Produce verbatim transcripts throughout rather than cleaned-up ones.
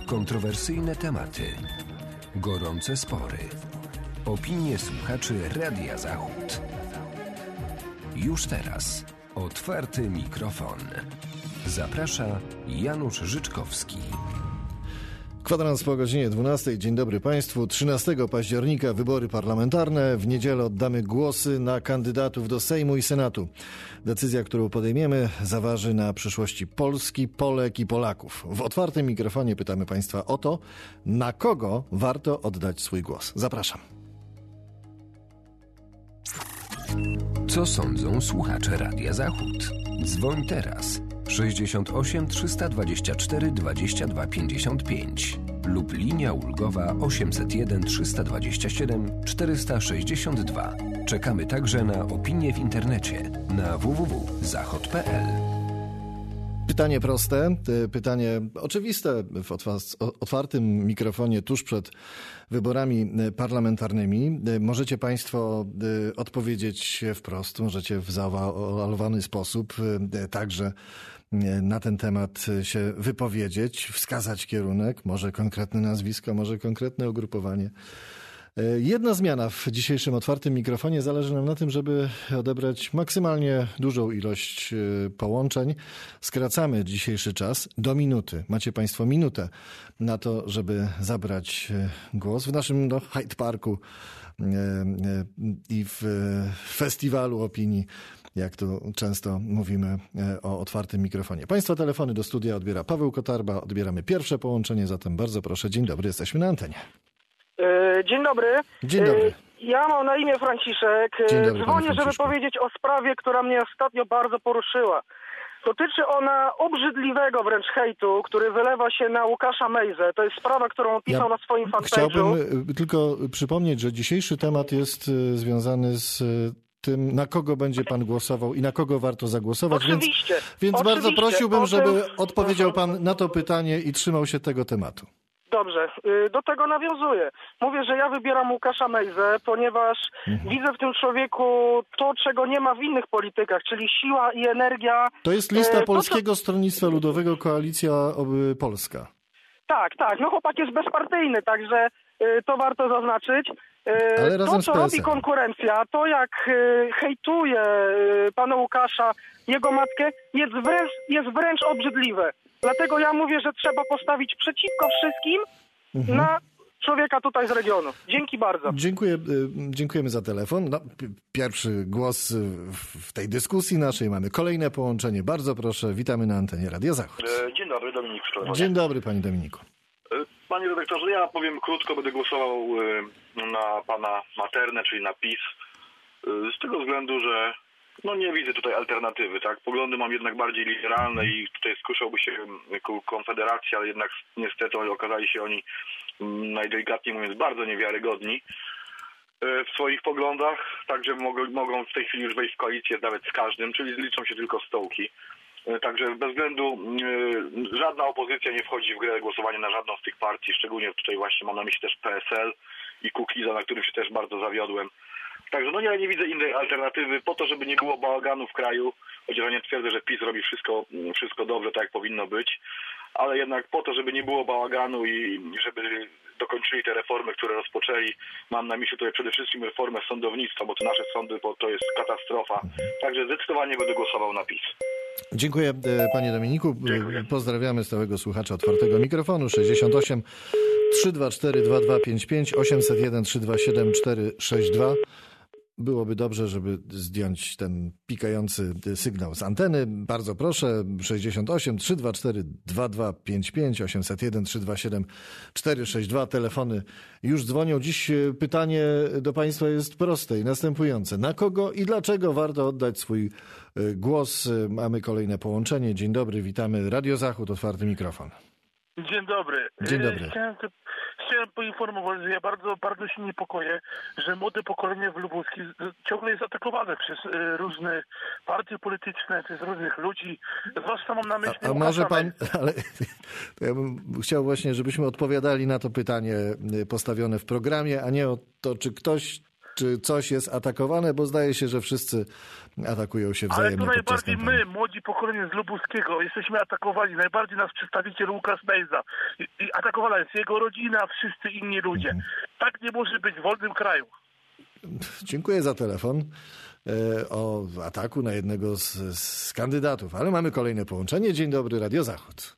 Kontrowersyjne tematy, gorące spory, opinie słuchaczy Radia Zachód. Już teraz otwarty mikrofon. Zaprasza Janusz Życzkowski. Kwadrans po godzinie dwunastej. Dzień dobry Państwu. trzynastego października wybory parlamentarne. W niedzielę oddamy głosy na kandydatów do Sejmu i Senatu. Decyzja, którą podejmiemy, zaważy na przyszłości Polski, Polek i Polaków. W otwartym mikrofonie pytamy Państwa o to, na kogo warto oddać swój głos. Zapraszam. Co sądzą słuchacze Radia Zachód? Dzwoń teraz sześćdziesiąt osiem trzysta dwadzieścia cztery dwadzieścia dwa pięćdziesiąt pięć lub linia ulgowa osiemset jeden trzysta dwadzieścia siedem czterysta sześćdziesiąt dwa. Czekamy także na opinie w internecie na w w w kropka zachod kropka p l. Pytanie proste, pytanie oczywiste w otwartym mikrofonie tuż przed wyborami parlamentarnymi. Możecie Państwo odpowiedzieć wprost, możecie w zaawalowany sposób także na ten temat się wypowiedzieć, wskazać kierunek, może konkretne nazwisko, może konkretne ugrupowanie. Jedna zmiana w dzisiejszym otwartym mikrofonie. Zależy nam na tym, żeby odebrać maksymalnie dużą ilość połączeń. Skracamy dzisiejszy czas do minuty. Macie Państwo minutę na to, żeby zabrać głos w naszym no, Hyde Parku i w festiwalu opinii, jak tu często mówimy o otwartym mikrofonie. Państwa telefony do studia odbiera Paweł Kotarba. Odbieramy pierwsze połączenie, zatem bardzo proszę. Dzień dobry, jesteśmy na antenie. Dzień dobry. Dzień dobry. Ja mam na imię Franciszek. Dzień dobry, Dzwonię, żeby powiedzieć o sprawie, która mnie ostatnio bardzo poruszyła. Dotyczy ona obrzydliwego wręcz hejtu, który wylewa się na Łukasza Mejzę. To jest sprawa, którą pisał ja na swoim fanpage'u. Chciałbym tylko przypomnieć, że dzisiejszy temat jest związany z tym, na kogo będzie pan głosował i na kogo warto zagłosować. Oczywiście. Więc, więc Oczywiście. bardzo prosiłbym, o żeby tym... odpowiedział pan na to pytanie i trzymał się tego tematu. Dobrze, do tego nawiązuję. Mówię, że ja wybieram Łukasza Mejzę, ponieważ mhm. widzę w tym człowieku to, czego nie ma w innych politykach, czyli siła i energia. To jest lista to, Polskiego to... Stronnictwa Ludowego, Koalicja Polska. Tak, tak. No chłopak jest bezpartyjny, także to warto zaznaczyć. Ale razem to, co z robi konkurencja, to jak hejtuje pana Łukasza, jego matkę, jest wręcz, jest wręcz obrzydliwe. Dlatego ja mówię, że trzeba postawić przeciwko wszystkim mhm. na człowieka tutaj z regionu. Dzięki bardzo. Dziękuję, dziękujemy za telefon. No, pierwszy głos w tej dyskusji naszej. Mamy kolejne połączenie. Bardzo proszę, witamy na antenie Radia Zachód. Dzień dobry, Dominik. Dzień dobry, panie Dominiku. Panie redaktorze, ja powiem krótko, będę głosował na pana Maternę, czyli na PiS, z tego względu, że no nie widzę tutaj alternatywy, tak? Poglądy mam jednak bardziej liberalne i tutaj skuszałby się ku Konfederacji, ale jednak niestety okazali się oni, najdelikatniej mówiąc, bardzo niewiarygodni w swoich poglądach, także mogą, mogą w tej chwili już wejść w koalicję nawet z każdym, czyli liczą się tylko stołki. Także bez względu żadna opozycja nie wchodzi w grę głosowania na żadną z tych partii, szczególnie tutaj właśnie mam na myśli też P S L i Kukiza, na którym się też bardzo zawiodłem. Także no nie, nie widzę innej alternatywy po to, żeby nie było bałaganu w kraju, chociaż ja nie twierdzę, że PiS robi wszystko, wszystko dobrze, tak jak powinno być, ale jednak po to, żeby nie było bałaganu i żeby dokończyli te reformy, które rozpoczęli. Mam na myśli tutaj przede wszystkim reformę sądownictwa, bo to nasze sądy, bo to jest katastrofa. Także zdecydowanie będę głosował na PiS. Dziękuję, panie Dominiku. Dziękuję. Pozdrawiamy stałego słuchacza otwartego mikrofonu sześćdziesiąt osiem trzysta dwadzieścia cztery dwa dwa pięć pięć osiemset jeden trzysta dwadzieścia siedem cztery sześć dwa. Byłoby dobrze, żeby zdjąć ten pikający sygnał z anteny. Bardzo proszę, sześćdziesiąt osiem trzysta dwadzieścia cztery dwa dwa pięć pięć osiemset jeden trzysta dwadzieścia siedem cztery sześć dwa. Telefony już dzwonią. Dziś pytanie do Państwa jest proste i następujące. Na kogo i dlaczego warto oddać swój głos? Mamy kolejne połączenie. Dzień dobry, witamy. Radio Zachód, otwarty mikrofon. Dzień dobry. Dzień dobry. Chciałem, chciałem poinformować, że ja bardzo, bardzo się niepokoję, że młode pokolenie w Lubusku ciągle jest atakowane przez różne partie polityczne, przez różnych ludzi. Zwłaszcza mam na myśli... A, a może pan... Ale to ja bym chciał właśnie, żebyśmy odpowiadali na to pytanie postawione w programie, a nie o to, czy ktoś czy coś jest atakowane, bo zdaje się, że wszyscy atakują się wzajemnie. Ale to podczas najbardziej kampanii. my, młodzi pokolenie z Lubuskiego, jesteśmy atakowani. Najbardziej nas przedstawiciel Łukasz Mejza. I, i atakowana jest jego rodzina, wszyscy inni ludzie. Mhm. Tak nie może być w wolnym kraju. Dziękuję za telefon e, o ataku na jednego z, z kandydatów, ale mamy kolejne połączenie. Dzień dobry, Radio Zachód.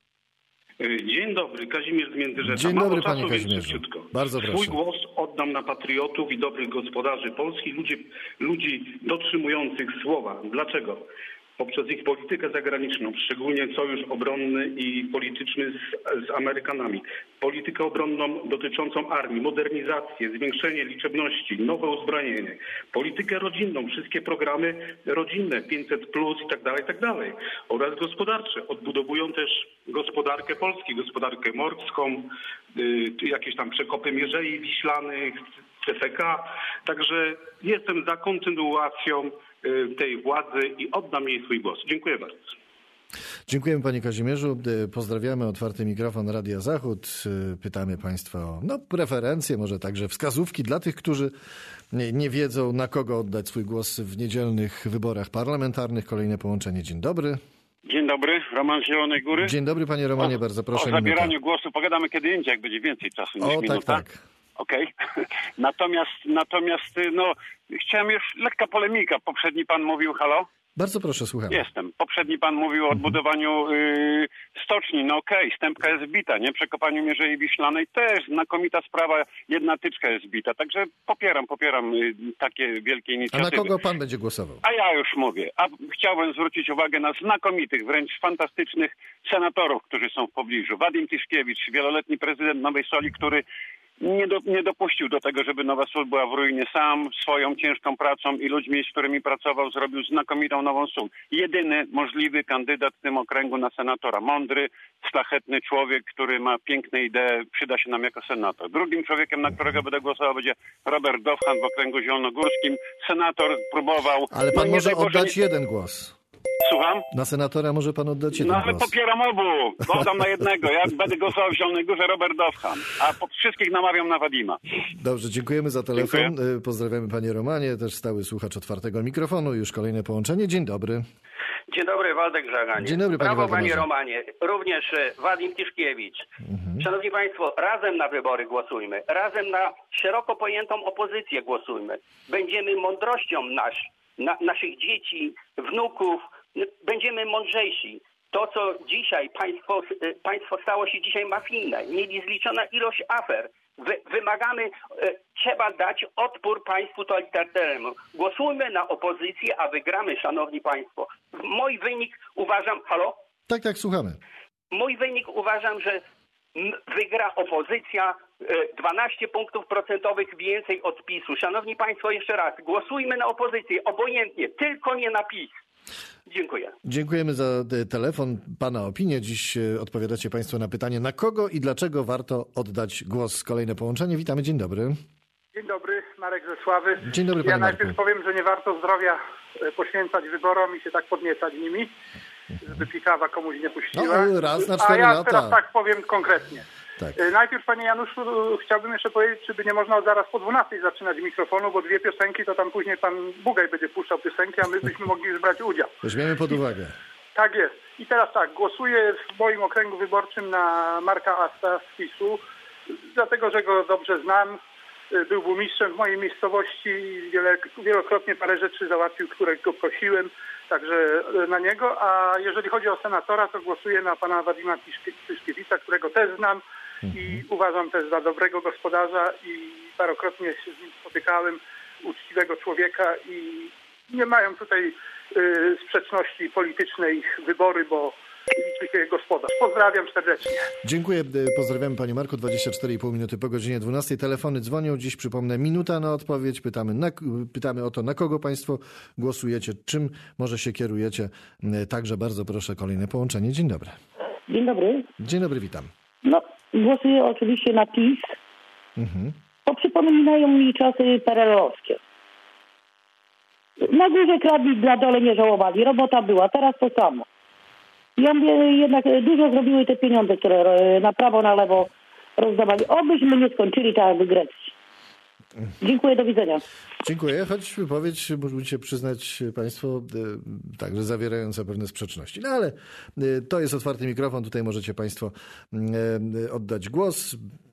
Dzień dobry, Kazimierz z Międzyrzecza. Dzień dobry, Mało panie czasu, więc Kazimierzu. szybciutko. Bardzo Swój proszę. głos oddam na patriotów i dobrych gospodarzy Polski, ludzi, ludzi dotrzymujących słowa. Dlaczego? Poprzez ich politykę zagraniczną, szczególnie sojusz obronny i polityczny z, z Amerykanami. Politykę obronną dotyczącą armii, modernizację, zwiększenie liczebności, nowe uzbrojenie. Politykę rodzinną, wszystkie programy rodzinne, pięćset plus i tak dalej, i tak dalej. Oraz gospodarcze. Odbudowują też gospodarkę Polski, gospodarkę morską, y, jakieś tam przekopy Mierzei Wiślanych, C F K. Także jestem za kontynuacją tej władzy i oddam jej swój głos. Dziękuję bardzo. Dziękujemy panie Kazimierzu. Pozdrawiamy Otwarty Mikrofon Radia Zachód. Pytamy państwa o no, preferencje, może także wskazówki dla tych, którzy nie, nie wiedzą, na kogo oddać swój głos w niedzielnych wyborach parlamentarnych. Kolejne połączenie. Dzień dobry. Dzień dobry, Roman z Zielonej Góry. Dzień dobry panie Romanie, o, bardzo proszę. O zabieraniu minuta. głosu pogadamy kiedy indziej, jak będzie więcej czasu niż o, minuta. O tak, tak. Okej. Okay. Natomiast, natomiast, no, chciałem już lekka polemika. Poprzedni pan mówił, halo? Bardzo proszę, słucham. Jestem. Poprzedni pan mówił o odbudowaniu yy, stoczni. No okej, okay, stępka jest zbita, nie? Przekopaniu Mierzei Wiślanej też znakomita sprawa, jedna tyczka jest zbita. Także popieram, popieram yy, takie wielkie A inicjatywy. na kogo pan będzie głosował? A ja już mówię. A chciałbym zwrócić uwagę na znakomitych, wręcz fantastycznych senatorów, którzy są w pobliżu. Wadim Tiszkiewicz, wieloletni prezydent Nowej Soli, który Nie, do, nie dopuścił do tego, żeby Nowa Sól była w ruinie. Sam swoją ciężką pracą i ludźmi, z którymi pracował, zrobił znakomitą Nową Sól. Jedyny możliwy kandydat w tym okręgu na senatora. Mądry, szlachetny człowiek, który ma piękne idee, przyda się nam jako senator. Drugim człowiekiem, na którego będę głosował, będzie Robert Dowhan w okręgu zielonogórskim. Senator próbował... Ale pan no, może Boże, oddać nie... jeden głos. Słucham? Na senatora może pan oddać jeden No ale głos. popieram obu. Oddam na jednego. Ja będę głosował w Zielonej Górze Robert Dowhan. A po wszystkich namawiam na Wadima. Dobrze, dziękujemy za telefon. Dziękuję. Pozdrawiamy panie Romanie, też stały słuchacz Otwartego Mikrofonu. Już kolejne połączenie. Dzień dobry. Dzień dobry, Waldek Żaganie. Dzień dobry, panie Brawo, panie Waldemarze. Romanie. Również Wadim Tiszkiewicz. Mhm. Szanowni państwo, razem na wybory głosujmy. Razem na szeroko pojętą opozycję głosujmy. Będziemy mądrością nasz, na, naszych dzieci, wnuków, będziemy mądrzejsi. To, co dzisiaj państwo, państwo stało się dzisiaj mafijne, mieli zliczona ilość afer. Wy, wymagamy, e, trzeba dać odpór państwu totalitarnemu. Głosujmy na opozycję, a wygramy, szanowni państwo. Mój wynik uważam... Halo? Tak, tak, słuchamy. Mój wynik uważam, że wygra opozycja, dwanaście punktów procentowych więcej od PiSu. Szanowni państwo, jeszcze raz, głosujmy na opozycję, obojętnie, tylko nie na PiS. Dziękuję. Dziękujemy za telefon. Pana opinię. Dziś odpowiadacie państwo na pytanie, na kogo i dlaczego warto oddać głos. Kolejne połączenie. Witamy, dzień dobry. Dzień dobry, Marek ze Sławy. Dzień dobry, panie Ja najpierw Marku. powiem, że nie warto zdrowia poświęcać wyborom i się tak podniecać nimi, żeby pikawa komuś nie puściła. No, raz na A cztery ja lata. teraz tak powiem konkretnie. Tak. Najpierw, panie Januszu, chciałbym jeszcze powiedzieć, czy by nie można zaraz po dwunastej zaczynać mikrofonu, bo dwie piosenki, to tam później pan Bugaj będzie puszczał piosenki, a my byśmy mogli już brać udział. Weźmiemy pod uwagę. Tak jest. I teraz tak, głosuję w moim okręgu wyborczym na Marka Asta z PiSu, dlatego, że go dobrze znam. Był burmistrzem w mojej miejscowości i wiele, wielokrotnie parę rzeczy załatwił, które go prosiłem, także na niego. A jeżeli chodzi o senatora, to głosuję na pana Wadima Tiszkiewicza, którego też znam i uważam też za dobrego gospodarza i parokrotnie się z nim spotykałem, uczciwego człowieka i nie mają tutaj y, sprzeczności politycznej wybory, bo liczy się gospodarz. Pozdrawiam serdecznie. Dziękuję. Pozdrawiamy panie Marku. dwadzieścia cztery i pół minuty po godzinie dwunastej. Telefony dzwonią. Dziś przypomnę minuta na odpowiedź. Pytamy, na, pytamy o to, na kogo państwo głosujecie, czym może się kierujecie. Także bardzo proszę, kolejne połączenie. Dzień dobry. Dzień dobry. Dzień dobry, witam. No, głosuję oczywiście na PiS, Mhm. bo przypominają mi czasy perelowskie. Na górze kradli, na dole nie żałowali. Robota była, teraz to samo. Ja mówię, jednak dużo zrobiły te pieniądze, które na prawo, na lewo rozdawali. Obyśmy nie skończyli tak jak w Grecji. Dziękuję, do widzenia. Dziękuję, choć wypowiedź, musicie przyznać państwo, także zawierająca pewne sprzeczności. No ale to jest otwarty mikrofon, tutaj możecie państwo oddać głos,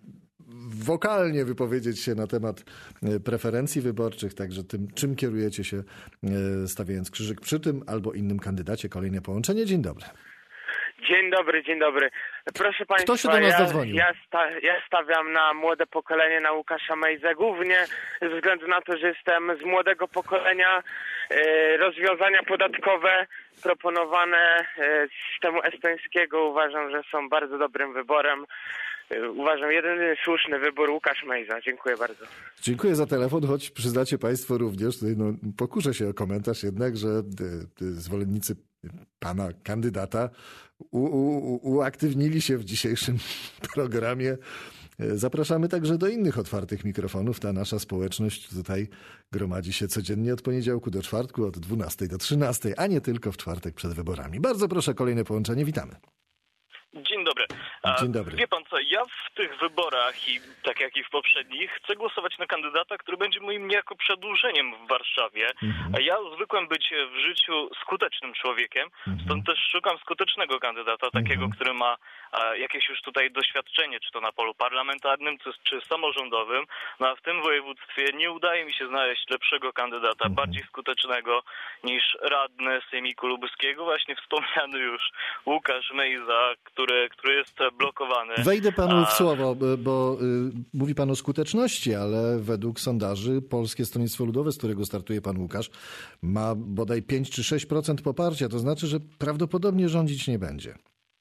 wokalnie wypowiedzieć się na temat preferencji wyborczych, także tym, czym kierujecie się, stawiając krzyżyk przy tym albo innym kandydacie. Kolejne połączenie. Dzień dobry. Dzień dobry, dzień dobry. Proszę Państwa, Kto się do nas ja, zadzwonił? ja, sta, ja stawiam na młode pokolenie, na Łukasza Mejzę, głównie ze względu na to, że jestem z młodego pokolenia. E, rozwiązania podatkowe proponowane e, z systemu estońskiego uważam, że są bardzo dobrym wyborem. E, uważam, jedyny słuszny wybór Łukasz Mejza. Dziękuję bardzo. Dziękuję za telefon, choć przyznacie państwo również, tutaj no, pokuszę się o komentarz jednak, że y, y, zwolennicy pana kandydata u, u, uaktywnili się w dzisiejszym programie. Zapraszamy także do innych otwartych mikrofonów. Ta nasza społeczność tutaj gromadzi się codziennie od poniedziałku do czwartku, od dwunastej do trzynastej, a nie tylko w czwartek przed wyborami. Bardzo proszę, kolejne połączenie. Witamy. Dzień dobry. Dzień dobry. Wie pan co, ja w tych wyborach i tak jak i w poprzednich chcę głosować na kandydata, który będzie moim niejako przedłużeniem w Warszawie. Mhm. A ja zwykłem być w życiu skutecznym człowiekiem, Mhm. stąd też szukam skutecznego kandydata, takiego, Mhm. który ma a, jakieś już tutaj doświadczenie, czy to na polu parlamentarnym, czy, czy samorządowym. No a w tym województwie nie udaje mi się znaleźć lepszego kandydata, Mhm. bardziej skutecznego niż radny Sejmiku Lubuskiego, właśnie wspomniany już Łukasz Mejza, który, który jest blokowany. Wejdę panu A... w słowo, bo y, mówi pan o skuteczności, ale według sondaży Polskie Stronnictwo Ludowe, z którego startuje pan Łukasz, ma bodaj pięć czy sześć procent poparcia. To znaczy, że prawdopodobnie rządzić nie będzie.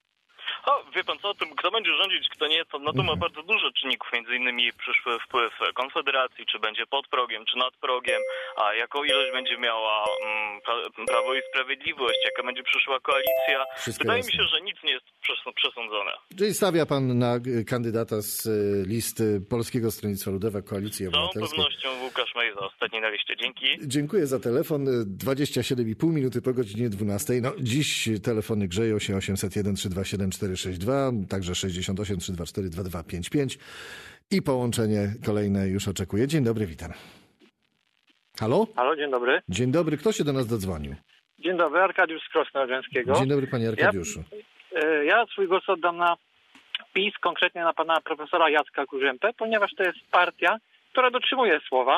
O, wie pan co, o tym, kto będzie rządzić, kto nie, to, no to ma Mhm. bardzo dużo czynników, między innymi przyszły wpływ Konfederacji, czy będzie pod progiem, czy nad progiem, a jaką ilość będzie miała mm, pra, Prawo i Sprawiedliwość, jaka będzie przyszła koalicja. Wszystko Wydaje jasne. mi się, że nic nie jest przes- przesądzone. Czyli stawia pan na y, kandydata z y, listy Polskiego Stronnictwa Ludowego, Koalicji Z całą Obywatelskiej. pewnością Łukasz Mejza, ostatni na liście. Dzięki. Dziękuję za telefon. dwadzieścia siedem i pół minuty po godzinie dwunastej. No, dziś telefony grzeją się osiemset jeden trzysta dwadzieścia siedem czterysta sześćdziesiąt dwa, także sześćdziesiąt osiem trzysta dwadzieścia cztery dwadzieścia dwa pięćdziesiąt pięć i połączenie kolejne już oczekuje. Dzień dobry, witam. Halo? Halo, dzień dobry. Dzień dobry, kto się do nas dodzwonił? Dzień dobry, Arkadiusz z Krosna-Odrzańskiego. Dzień dobry, panie Arkadiuszu. Ja, e, ja swój głos oddam na PiS, konkretnie na pana profesora Jacka Kurzępę, ponieważ to jest partia, która dotrzymuje słowa.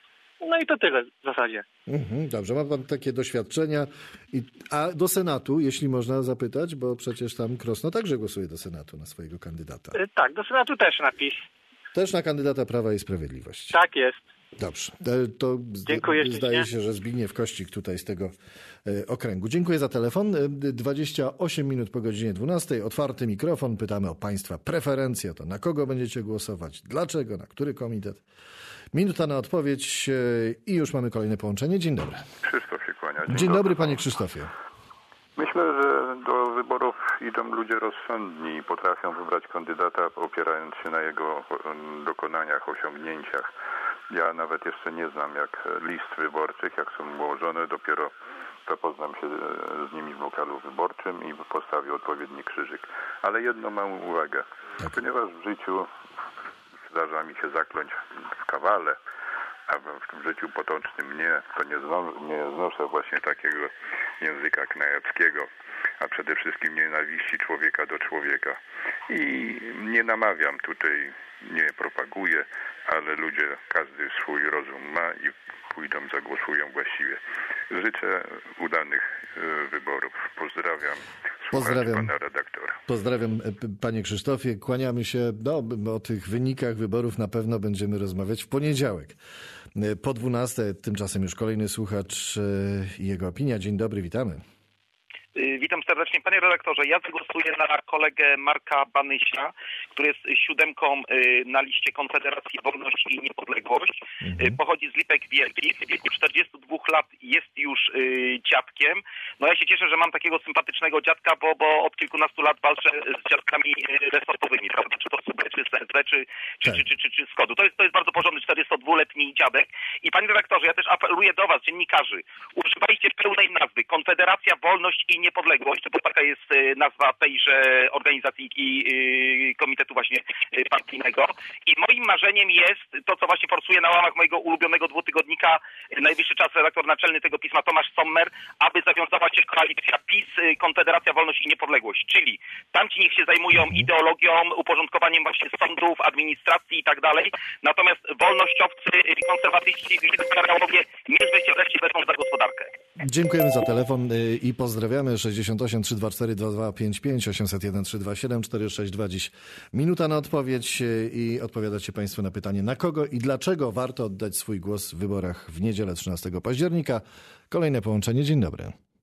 No i to tyle w zasadzie. Mhm, dobrze, ma pan takie doświadczenia. I, a do Senatu, jeśli można zapytać, bo przecież tam Krosno także głosuje do Senatu na swojego kandydata. E, tak, do Senatu też na PiS. Też na kandydata Prawa i Sprawiedliwości. Tak jest. Dobrze, e, to Dziękuję zda- ślicznie. zdaje się, że Zbigniew Kościk tutaj z tego e, okręgu. Dziękuję za telefon. E, dwadzieścia osiem minut po godzinie dwunastej. Otwarty mikrofon. Pytamy o państwa preferencje, to na kogo będziecie głosować, dlaczego, na który komitet. Minuta na odpowiedź e, i już mamy kolejne połączenie. Dzień dobry. Krzysztof się kłania. Dzień, Dzień dobry, panie Krzysztofie. Myślę, że do wyborów idą ludzie rozsądni i potrafią wybrać kandydata opierając się na jego em, dokonaniach, osiągnięciach. Ja nawet jeszcze nie znam jak list wyborczych, jak są ułożone, dopiero zapoznam się e, z nimi w lokalu wyborczym i postawię odpowiedni krzyżyk. Ale jedną mam uwagę, Tak. ponieważ w życiu zdarza mi się zakląć w kawale, a w, w życiu potocznym nie, to nie, zno, nie znoszę właśnie takiego języka knajackiego, a przede wszystkim nienawiści człowieka do człowieka. I nie namawiam tutaj, nie propaguję, ale ludzie, każdy swój rozum ma i pójdą, zagłosują właściwie. Życzę udanych e, wyborów. Pozdrawiam. Pozdrawiam. Pana redaktora. Pozdrawiam, e, p- panie Krzysztofie. Kłaniamy się. No, b- o tych wynikach wyborów na pewno będziemy rozmawiać w poniedziałek. E, Po dwunastej, tymczasem już kolejny słuchacz e, i jego opinia. Dzień dobry, witamy. Witam serdecznie. Panie redaktorze, ja zagłosuję na kolegę Marka Banysia, który jest siódemką na liście Konfederacji Wolność i Niepodległość. Mhm. Pochodzi z Lipek Wielkich. W wieku czterdziestu dwóch lat jest już dziadkiem. No ja się cieszę, że mam takiego sympatycznego dziadka, bo, bo od kilkunastu lat walczę z dziadkami resortowymi, prawda? Czy to S U B, czy S L D. czy, czy, czy, czy, czy, czy Skodu. To jest, to jest bardzo porządny czterdziestodwuletni dziadek. I panie redaktorze, ja też apeluję do was, dziennikarzy, używajcie pełnej nazwy Konfederacja, Wolność i Niepodległość, bo taka jest nazwa tejże organizacji i komitetu właśnie partyjnego. I moim marzeniem jest to, co właśnie forsuje na łamach mojego ulubionego dwutygodnika najwyższy czas redaktor naczelny tego pisma Tomasz Sommer, aby zawiązała się koalicja PiS, Konfederacja, Wolność i Niepodległość. Czyli tamci niech się zajmują ideologią, uporządkowaniem właśnie sądów, administracji i tak dalej. Natomiast wolnościowcy, konserwatyści, liberałowie niezwykle wreszcie wezmą za gospodarkę. Dziękujemy za telefon i pozdrawiamy. sześćdziesiąt osiem trzysta dwadzieścia cztery dwadzieścia dwa pięćdziesiąt pięć, osiemset jeden trzysta dwadzieścia siedem cztery sześć dwa. Dziś minuta na odpowiedź i odpowiadacie państwo na pytanie, na kogo i dlaczego warto oddać swój głos w wyborach w niedzielę trzynastego października. Kolejne połączenie. Dzień dobry.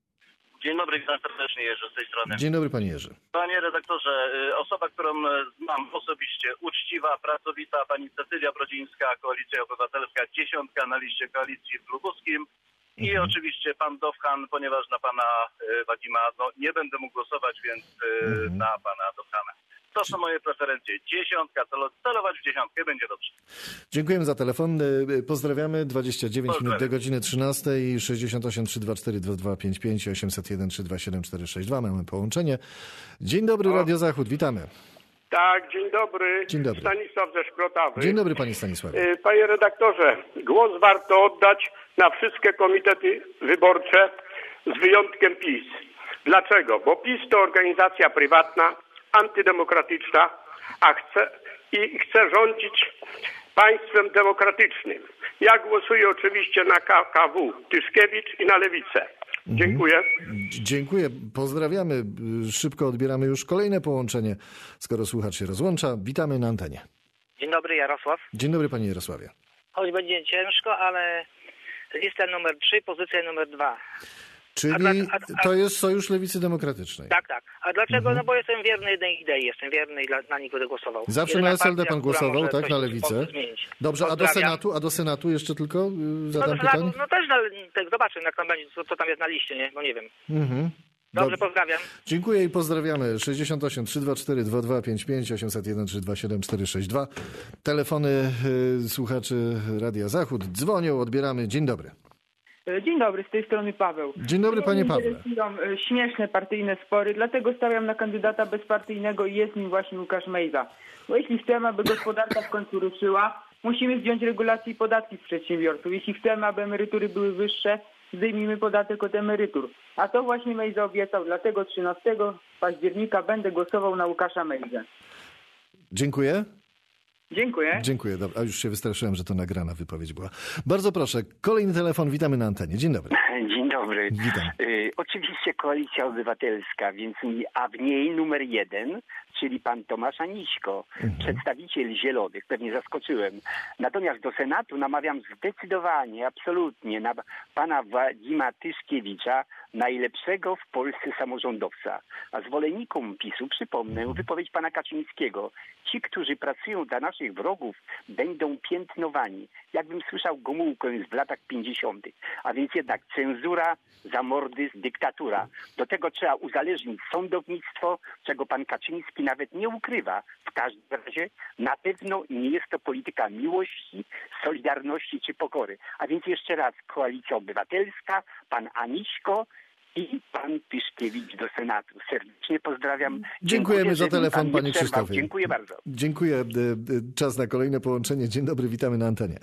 Dzień dobry, witam serdecznie, Jerzy z tej strony. Dzień dobry, panie Jerzy. Panie redaktorze, osoba, którą znam osobiście, uczciwa, pracowita, pani Cecylia Brodzińska, Koalicja Obywatelska, dziesiątka na liście koalicji w Lubuskim i mhm. oczywiście pan Dowhan, ponieważ na pana Wadima no, nie będę mógł głosować, więc mhm. na pana Dowhana. To są moje preferencje. Dziesiątka, celować w dziesiątkę, będzie dobrze. Dziękujemy za telefon. Pozdrawiamy. dwadzieścia dziewięć minut do godziny trzynastej. sześćdziesiąt osiem trzysta dwadzieścia cztery dwadzieścia dwa pięćdziesiąt pięć, osiemset jeden trzysta dwadzieścia siedem cztery sześć dwa. Mamy połączenie. Dzień dobry, o. Radio Zachód. Witamy. Tak, dzień dobry. Dzień dobry. Stanisław ze Szkrotawy. Dzień dobry, panie Stanisławie. Panie redaktorze, głos warto oddać na wszystkie komitety wyborcze z wyjątkiem PiS. Dlaczego? Bo PiS to organizacja prywatna, antydemokratyczna, a chce i chce rządzić państwem demokratycznym. Ja głosuję oczywiście na K K W Tyszkiewicz i na Lewicę. Dziękuję. Mhm. Dziękuję. Pozdrawiamy. Szybko odbieramy już kolejne połączenie, skoro słuchacz się rozłącza. Witamy na antenie. Dzień dobry, Jarosław. Dzień dobry, panie Jarosławie. Choć będzie ciężko, ale lista numer trzy, pozycja numer dwa. Czyli a dla, a, a, to jest Sojusz Lewicy Demokratycznej. Tak, tak. A dlaczego? Mhm. No bo jestem wierny jednej idei, jestem wierny i dla, na nich będę głosował. Zawsze Jedyna na S L D partia, pan głosował, tak? Na Lewicę. Dobrze, a do Senatu? A do Senatu jeszcze tylko yy, zadam no, pytanie? No też, tak, zobaczę, jak tam będzie, co, co tam jest na liście, nie? Bo nie wiem. Mhm. Dobrze, Dobrze, pozdrawiam. Dziękuję i pozdrawiamy. sześćdziesiąt osiem trzysta dwadzieścia cztery dwadzieścia dwa pięćdziesiąt pięć, osiemset jeden trzysta dwadzieścia siedem cztery sześć dwa. Telefony yy, słuchaczy Radia Zachód dzwonią, odbieramy. Dzień dobry. Dzień dobry, z tej strony Paweł. Dzień dobry, panie Pawle. Śmieszne partyjne spory, dlatego stawiam na kandydata bezpartyjnego i jest nim właśnie Łukasz Mejza. Bo jeśli chcemy, aby gospodarka w końcu ruszyła, musimy zdjąć regulacje i podatki z przedsiębiorców. Jeśli chcemy, aby emerytury były wyższe, zdejmijmy podatek od emerytur. A to właśnie Mejza obiecał, dlatego trzynastego października będę głosował na Łukasza Mejzę. Dziękuję. Dziękuję. Dziękuję. Dobra. A już się wystraszyłem, że to nagrana wypowiedź była. Bardzo proszę. Kolejny telefon. Witamy na antenie. Dzień dobry. Dzień dobry. Witam. Y, oczywiście Koalicja Obywatelska, więc a w niej numer jeden, czyli pan Tomasz Aniśko, mhm. przedstawiciel Zielonych. Pewnie zaskoczyłem. Natomiast do Senatu namawiam zdecydowanie, absolutnie na pana Wadima Tyszkiewicza, najlepszego w Polsce samorządowca. A zwolennikom PiSu przypomnę wypowiedź pana Kaczyńskiego. Ci, którzy pracują dla naszych wrogów, będą piętnowani. Jakbym słyszał Gomułkę w latach pięćdziesiątych. A więc jednak cenzura, zamordyzm, dyktatura. Do tego trzeba uzależnić sądownictwo, czego pan Kaczyński nawet nie ukrywa. W każdym razie na pewno nie jest to polityka miłości, solidarności czy pokory. A więc jeszcze raz Koalicja Obywatelska, pan Aniśko i pan Tyszkiewicz do Senatu. Serdecznie pozdrawiam. Dziękujemy Dziękuję, za telefon, panie przerwał. Krzysztofie. Dziękuję bardzo. Dziękuję. Czas na kolejne połączenie. Dzień dobry, witamy na antenie.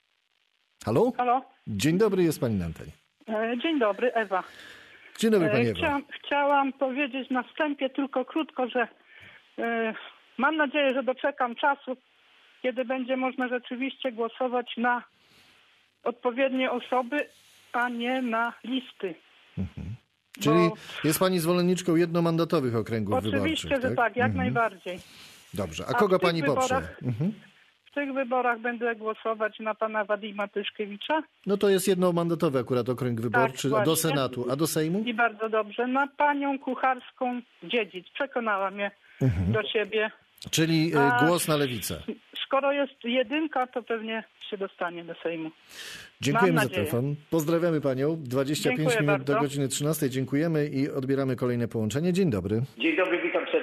Halo? Halo? Dzień dobry, jest pani na antenie. Dzień dobry, Ewa. Dzień dobry, pani Ewa. Chciałam, chciałam powiedzieć na wstępie tylko krótko, że e, mam nadzieję, że doczekam czasu, kiedy będzie można rzeczywiście głosować na odpowiednie osoby, a nie na listy. Mhm. Czyli Bo... jest pani zwolenniczką jednomandatowych okręgów Oczywiście, wyborczych, tak? Oczywiście, że tak, jak mhm. najbardziej. Dobrze, a, a kogo pani wyborach, poprze? Mhm. W tych wyborach będę głosować na pana Wadima Tyszkiewicza. No to jest jednomandatowy akurat okręg wyborczy, tak, a do Senatu, a do Sejmu? I bardzo dobrze. Na panią Kucharską-Dziedzic. Przekonała mnie mhm. do siebie. Czyli a głos na Lewicę. Skoro jest jedynka, to pewnie się dostanie do Sejmu. Dziękujemy za telefon. Pozdrawiamy panią. dwadzieścia pięć Dziękuję minut bardzo. do godziny trzynastej. Dziękujemy i odbieramy kolejne połączenie. Dzień dobry. Dzień dobry, witam serdecznie.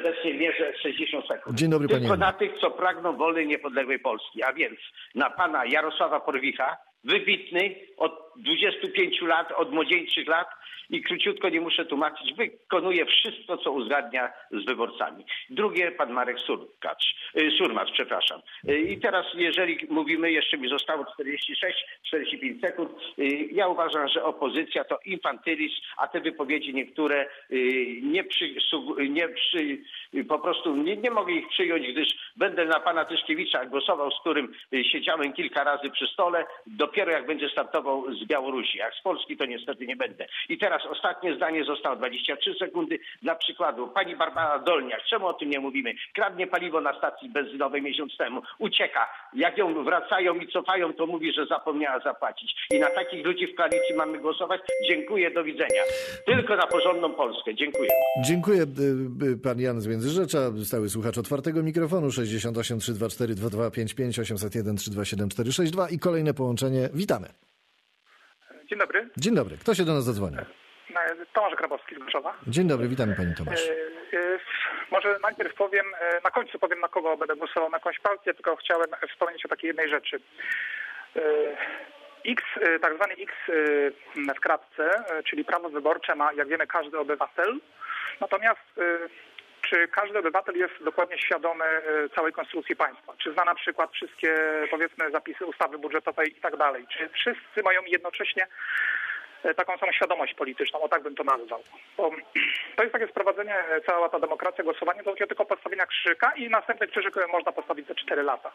serdecznie mierzę sześćdziesiąt sekund. Dzień dobry, panie Tylko Janie. na tych, co pragną wolnej, niepodległej Polski. A więc na pana Jarosława Porwicha, wybitny od dwudziestu pięciu lat, od młodzieńczych lat i króciutko nie muszę tłumaczyć, wykonuje wszystko, co uzgadnia z wyborcami. Drugie, pan Marek Surkacz, y, Surmacz, przepraszam. Y, I teraz, jeżeli mówimy, jeszcze mi zostało czterdzieści sześć, czterdzieści pięć sekund, y, ja uważam, że opozycja to infantylizm, a te wypowiedzi niektóre y, nie, przy, nie przy, y, po prostu nie, nie mogę ich przyjąć, gdyż będę na pana Tyszkiewicza głosował, z którym y, siedziałem kilka razy przy stole, dopiero jak będzie startował z Białorusi. Jak z Polski, to niestety nie będę. I teraz ostatnie zdanie, zostało dwadzieścia trzy sekundy. Dla przykładu, pani Barbara Dolniak, czemu o tym nie mówimy? Kradnie paliwo na stacji benzynowej miesiąc temu. Ucieka. Jak ją wracają i cofają, to mówi, że zapomniała zapłacić. I na takich ludzi w koalicji mamy głosować. Dziękuję, do widzenia. Tylko na porządną Polskę. Dziękuję. Dziękuję. y, y, Pan Jan z Międzyrzecza, stały słuchacz otwartego mikrofonu sześćdziesiąt osiem, trzysta dwadzieścia cztery, dwa dwa pięć pięć, osiemset jeden, trzysta dwadzieścia siedem, czterysta sześćdziesiąt dwa i kolejne połączenie. Witamy. Dzień dobry. Dzień dobry. Kto się do nas zadzwonił? Tomasz Grabowski z Rzeszowa. Dzień dobry, witamy panie Tomasz. E, e, może najpierw powiem, e, na końcu powiem, na kogo będę głosował, na jakąś partię, tylko chciałem wspomnieć o takiej jednej rzeczy. E, X, e, tak zwany X e, w kratce, e, czyli prawo wyborcze ma, jak wiemy, każdy obywatel. Natomiast e, czy każdy obywatel jest dokładnie świadomy e, całej konstytucji państwa? Czy zna na przykład wszystkie, powiedzmy, zapisy ustawy budżetowej i tak dalej? Czy wszyscy mają jednocześnie taką samą świadomość polityczną, o tak bym to nazwał. Bo to jest takie sprowadzenie, cała ta demokracja, głosowanie, to tylko postawienia krzyżyka i następny krzyżyk można postawić za cztery lata.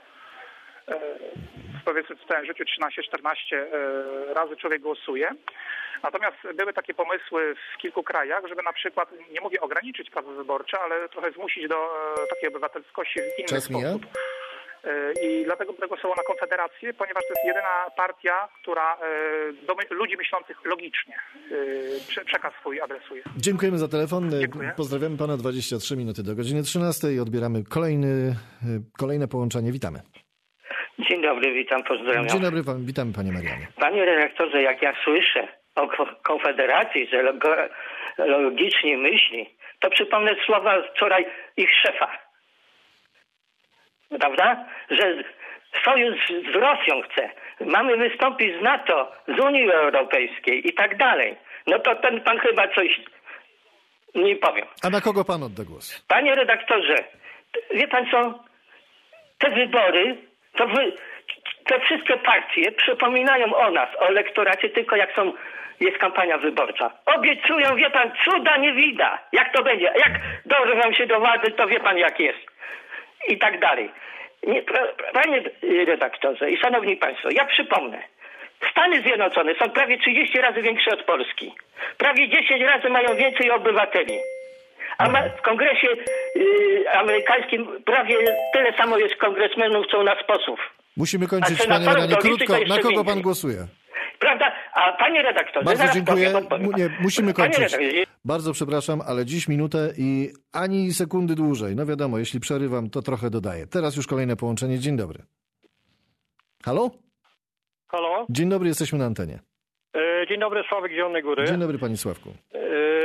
Powiedzmy w całym życiu trzynaście czternaście razy człowiek głosuje. Natomiast były takie pomysły w kilku krajach, żeby na przykład, nie mówię ograniczyć prawo wyborcze, ale trochę zmusić do takiej obywatelskości w inny Czas sposób. mija? I dlatego będę głosował na Konfederację, ponieważ to jest jedyna partia, która do my, ludzi myślących logicznie przekaz swój adresuje. Dziękujemy za telefon. Dziękuję. Pozdrawiamy pana. dwadzieścia trzy minuty do godziny trzynastej. Odbieramy kolejny, kolejne połączenie. Witamy. Dzień dobry, witam, pozdrawiam. Dzień dobry, pan, witamy panie Marianie. Panie redaktorze, jak ja słyszę o Konfederacji, że logicznie myśli, to przypomnę słowa wczoraj ich szefa. Prawda? Że sojusz z Rosją chce. Mamy wystąpić z NATO, z Unii Europejskiej i tak dalej. No to ten pan chyba coś nie powiem. A na kogo pan odda głos? Panie redaktorze, wie pan co? Te wybory, to wy, te wszystkie partie przypominają o nas, o elektoracie, tylko jak są, jest kampania wyborcza. Obiecują, wie pan, cuda nie widać. Jak to będzie? Jak dorwą się do władzy, to wie pan jak jest. I tak dalej. Nie, panie redaktorze i szanowni państwo, ja przypomnę. Stany Zjednoczone są prawie trzydzieści razy większe od Polski. Prawie dziesięć razy mają więcej obywateli. A ma, w kongresie yy, amerykańskim prawie tyle samo jest kongresmenów, co u nas posłów. Musimy kończyć, A panie Marianie. to liczy, Krótko, to na jeszcze kogo więcej. pan głosuje? Prawda? A panie redaktorze, Bardzo zaraz dziękuję. powiem, odpowiem. Mu- nie, musimy Panie kończyć. redaktorze, Bardzo przepraszam, ale dziś minutę i ani sekundy dłużej. No wiadomo, jeśli przerywam, to trochę dodaję. Teraz już kolejne połączenie. Dzień dobry. Halo? Halo? Dzień dobry, jesteśmy na antenie. E, Dzień dobry, Sławek z Zielonej Góry. Dzień dobry, panie Sławku. E,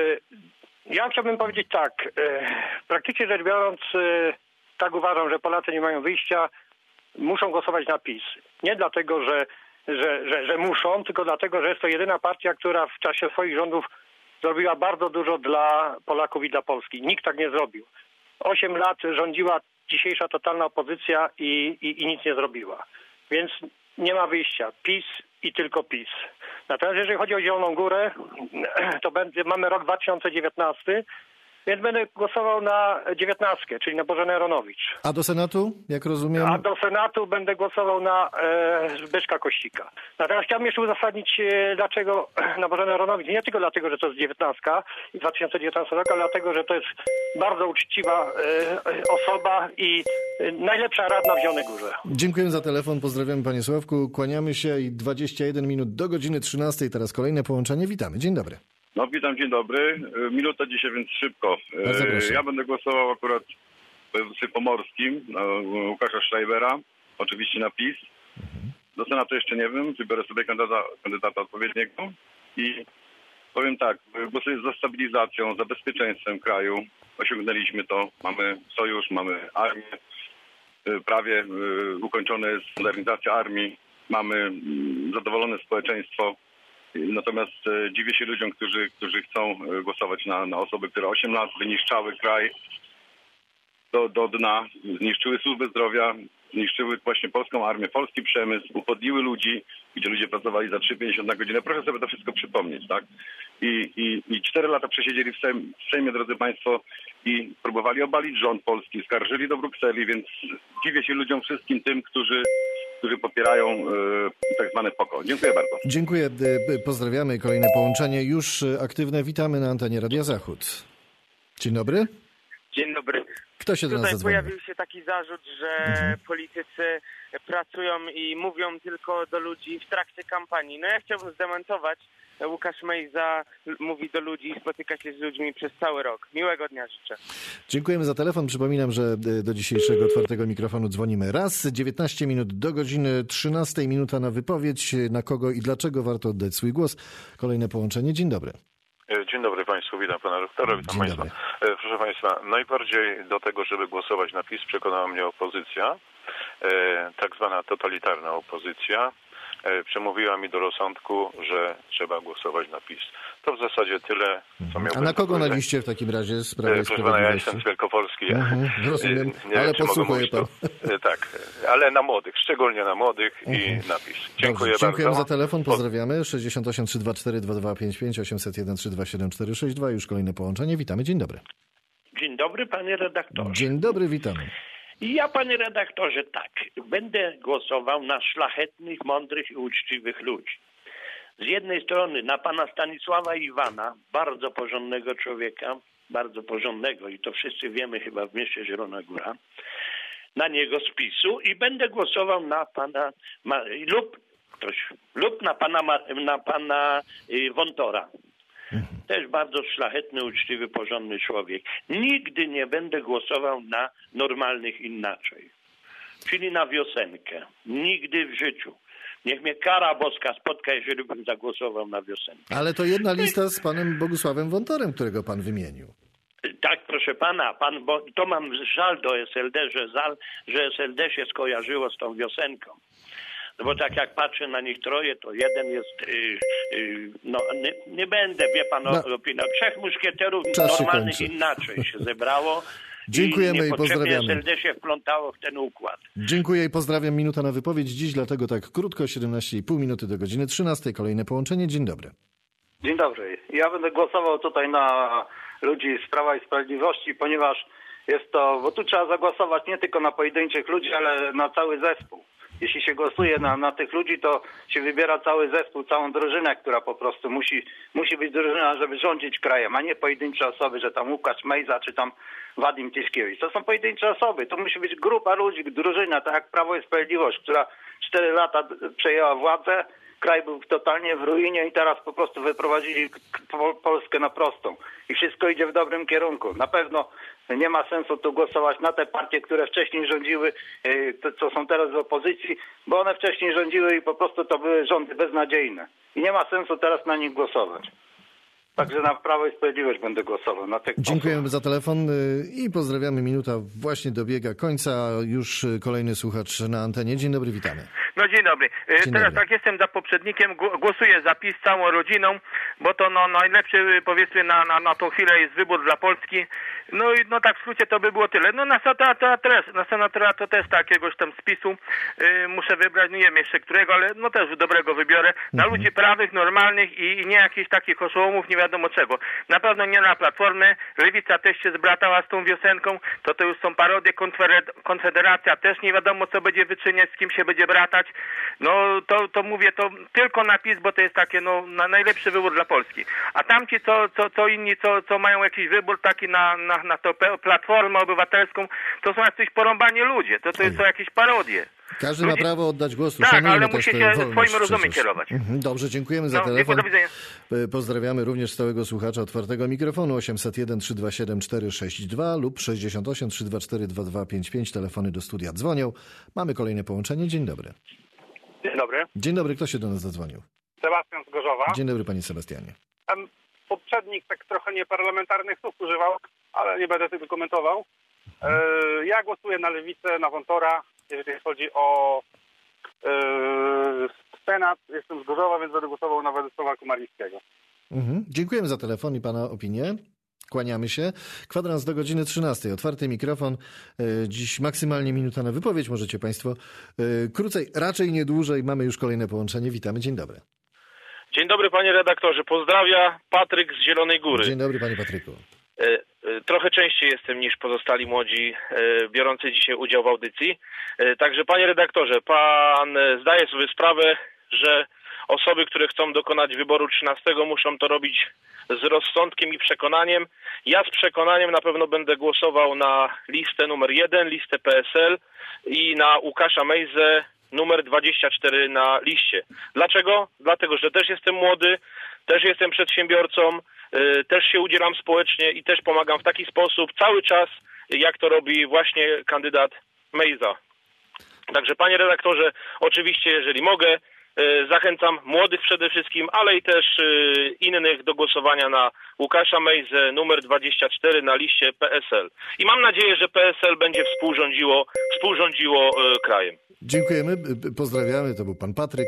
Ja chciałbym powiedzieć tak. e, Praktycznie rzecz biorąc, e, tak uważam, że Polacy nie mają wyjścia. Muszą głosować na PiS. Nie dlatego, że, że, że, że muszą, tylko dlatego, że jest to jedyna partia, która w czasie swoich rządów zrobiła bardzo dużo dla Polaków i dla Polski. Nikt tak nie zrobił. Osiem lat rządziła dzisiejsza totalna opozycja i, i, i nic nie zrobiła. Więc nie ma wyjścia. PiS i tylko PiS. Natomiast jeżeli chodzi o Zieloną Górę, to będzie, mamy rok dwa tysiące dziewiętnasty, więc będę głosował na dziewiętnastkę, czyli na Bożenę Ronowicz. A do Senatu, jak rozumiem? A do Senatu będę głosował na e, Zbyszka Kościka. Natomiast chciałbym jeszcze uzasadnić, e, dlaczego na Bożenę Ronowicz. Nie tylko dlatego, że to jest dziewiętnastka i dwa tysiące dziewiętnasty rok, ale dlatego, że to jest bardzo uczciwa e, osoba i e, najlepsza radna w Zielonej Górze. Dziękuję za telefon, pozdrawiamy panie Sławku. Kłaniamy się i dwadzieścia jeden minut do godziny trzynastej. Teraz kolejne połączenie. Witamy. Dzień dobry. No witam, dzień dobry. Minuta dzisiaj, więc szybko. Bardzo proszę. Ja będę głosował akurat w województwie pomorskim na Łukasza Schreibera, oczywiście na PiS. Do Senatu jeszcze nie wiem, wybiorę sobie kandydata, kandydata odpowiedniego i Powiem tak, głosuję za stabilizacją, za bezpieczeństwem kraju. Osiągnęliśmy to. Mamy sojusz, mamy armię. Prawie ukończona jest modernizacja armii. Mamy zadowolone społeczeństwo. Natomiast dziwię się ludziom, którzy, którzy chcą głosować na, na osoby, które osiem lat wyniszczały kraj do, do dna, zniszczyły służbę zdrowia, zniszczyły właśnie polską armię, polski przemysł, upodliły ludzi, gdzie ludzie pracowali za trzy pięćdziesiąt na godzinę. Proszę sobie to wszystko przypomnieć, tak? I, i, i cztery lata przesiedzieli w, Sejm, w Sejmie, drodzy Państwo, i próbowali obalić rząd polski, skarżyli do Brukseli, więc dziwię się ludziom wszystkim tym, którzy, którzy popierają e, tak zwany poko. Dziękuję bardzo. Dziękuję, pozdrawiamy. Kolejne połączenie już aktywne. Witamy na antenie Radia Zachód. Dzień dobry. Dzień dobry. Kto się do nas Tutaj zadzwonił? pojawił się taki zarzut, że Mhm. politycy pracują i mówią tylko do ludzi w trakcie kampanii. No ja chciałbym zdementować. Łukasz Mejza mówi do ludzi i spotyka się z ludźmi przez cały rok. Miłego dnia życzę. Dziękujemy za telefon. Przypominam, że do dzisiejszego otwartego mikrofonu dzwonimy raz. dziewiętnaście minut do godziny trzynastej. Minuta na wypowiedź. Na kogo i dlaczego warto oddać swój głos. Kolejne połączenie. Dzień dobry. Dzień dobry Państwu, witam Pana Rektora, witam Dzień Państwa. dobry. Proszę Państwa, najbardziej do tego, żeby głosować na PiS przekonała mnie opozycja, tak zwana totalitarna opozycja. Przemówiła mi do rozsądku, że trzeba głosować na PiS. To w zasadzie tyle, co miałbym A na kogo powiedzieć. na liście w takim razie z Prawa i Proszę Pana, ja Sprawiedliwości? jestem z Wielkopolski. Ja, Mhm, rozumiem, nie ale wiem, czy mogę posłuchuje mówić pan. to. Tak, ale na młodych, szczególnie na młodych i na PiS. Dziękuję Dobrze, dziękujemy bardzo. za telefon, pozdrawiamy. sześćdziesiąt osiem trzysta dwadzieścia cztery dwa dwa pięć pięć, osiemset jeden trzy dwa siedem cztery sześć dwa. Już kolejne połączenie. Witamy, dzień dobry. Dzień dobry, panie redaktorze. Dzień dobry, witamy. Ja, panie redaktorze, tak, będę głosował na szlachetnych, mądrych i uczciwych ludzi. Z jednej strony na pana Stanisława Iwana, bardzo porządnego człowieka, bardzo porządnego i to wszyscy wiemy chyba w mieście Zielona Góra, na niego z PiSu i będę głosował na pana Ma, lub ktoś, lub na pana, na pana y, Wątora. Też bardzo szlachetny, uczciwy, porządny człowiek. Nigdy nie będę głosował na normalnych inaczej. Czyli na wiosenkę. Nigdy w życiu. Niech mnie kara boska spotka, jeżeli bym zagłosował na wiosenkę. Ale to jedna lista z panem Bogusławem Wątorem, którego pan wymienił. Tak, proszę pana, pan, bo to mam żal do S L D, że, żal, że S L D się skojarzyło z tą wiosenką. No bo tak jak patrzę na nich troje, to jeden jest, yy, yy, no nie, nie będę, wie pan, No. opinał. Trzech muszkieterów Czas się normalnych kończy. inaczej się zebrało. Dziękujemy i i pozdrawiamy. S L D się wplątało w ten układ. Dziękuję i pozdrawiam. Minuta na wypowiedź. Dziś dlatego tak krótko, siedemnaście i pół minuty do godziny trzynastej. Kolejne połączenie. Dzień dobry. Dzień dobry. Ja będę głosował tutaj na ludzi z Prawa i Sprawiedliwości, ponieważ jest to, bo tu trzeba zagłosować nie tylko na pojedynczych ludzi, ale na cały zespół. Jeśli się głosuje na, na tych ludzi, to się wybiera cały zespół, całą drużynę, która po prostu musi, musi być drużyna, żeby rządzić krajem, a nie pojedyncze osoby, że tam Łukasz Mejza czy tam Wadim Tiszkiewicz. To są pojedyncze osoby. To musi być grupa ludzi, drużyna, tak jak Prawo i Sprawiedliwość, która cztery lata przejęła władzę. Kraj był totalnie w ruinie i teraz po prostu wyprowadzili Polskę na prostą. I wszystko idzie w dobrym kierunku. Na pewno nie ma sensu tu głosować na te partie, które wcześniej rządziły, to, co są teraz w opozycji, bo one wcześniej rządziły i po prostu to były rządy beznadziejne. I nie ma sensu teraz na nich głosować. Także na Prawo i Sprawiedliwość będę głosował. Na tych Dziękujemy za telefon i pozdrawiamy. Minuta właśnie dobiega końca. Już kolejny słuchacz na antenie. Dzień dobry, witamy. No dzień dobry. Dzień Teraz dobry. tak jestem za poprzednikiem, głosuję za PiS całą rodziną, bo to no najlepszy powiedzmy na, na, na tą chwilę jest wybór dla Polski. No i no tak w skrócie to by było tyle. No na senatora też, na senatora to też takiegoś tam spisu yy, muszę wybrać, nie wiem jeszcze którego, ale no też dobrego wybiorę. Na ludzi prawych, normalnych i, i nie jakichś takich oszołomów, nie wiadomo czego. Na pewno nie na Platformę. Lewica też się zbratała z tą wiosenką, to to już są parodie, Konfederacja też nie wiadomo co będzie wyczyniać, z kim się będzie bratać. No to, to mówię to tylko na PiS, bo to jest takie no na najlepszy wybór dla Polski. A tamci co, co, co inni, co, co mają jakiś wybór taki na, na, na to Platformę Obywatelską, to są jacyś porąbani ludzie, to, to są jakieś parodie. Każdy ma prawo oddać głos. Tak, Szanujmy ale też musi tę się wolność swoim rozumem przecież. kierować. Mhm, Dobrze, dziękujemy za No, telefon. do widzenia. Pozdrawiamy również stałego słuchacza otwartego mikrofonu osiemset jeden trzysta dwadzieścia siedem cztery sześć dwa lub sześćdziesiąt osiem trzysta dwadzieścia cztery dwa dwa pięć pięć. Telefony do studia dzwonią. Mamy kolejne połączenie. Dzień dobry. Dzień dobry. Dzień dobry, kto się do nas zadzwonił? Sebastian z Gorzowa. Dzień dobry, panie Sebastianie. poprzednik tak trochę nieparlamentarnych słów używał, ale nie będę tego komentował. E, ja głosuję na Lewicę, na Wątora, jeżeli chodzi o e, Senat. Jestem z Gorzowa, więc będę głosował na Władysława Komarińskiego. Mhm. Dziękujemy za telefon i pana opinię. Kłaniamy się. Kwadrans do godziny trzynastej. Otwarty mikrofon. Dziś maksymalnie minuta na wypowiedź. Możecie państwo krócej, raczej nie dłużej. Mamy już kolejne połączenie. Witamy. Dzień dobry. Dzień dobry panie redaktorze. Pozdrawia Patryk z Zielonej Góry. Dzień dobry panie Patryku. Trochę częściej jestem niż pozostali młodzi biorący dzisiaj udział w audycji. Także panie redaktorze, pan zdaje sobie sprawę, że osoby, które chcą dokonać wyboru trzynastego, muszą to robić z rozsądkiem i przekonaniem. Ja z przekonaniem na pewno będę głosował na listę numer jeden, listę P S L i na Łukasza Mejzę numer dwadzieścia cztery na liście. Dlaczego? Dlatego, że też jestem młody, też jestem przedsiębiorcą, też się udzielam społecznie i też pomagam w taki sposób cały czas, jak to robi właśnie kandydat Mejza. Także panie redaktorze, oczywiście jeżeli mogę, zachęcam młodych przede wszystkim, ale i też innych do głosowania na Łukasza Mejzę numer dwadzieścia cztery na liście P S L. I mam nadzieję, że P S L będzie współrządziło, współrządziło krajem. Dziękujemy, pozdrawiamy. To był pan Patryk.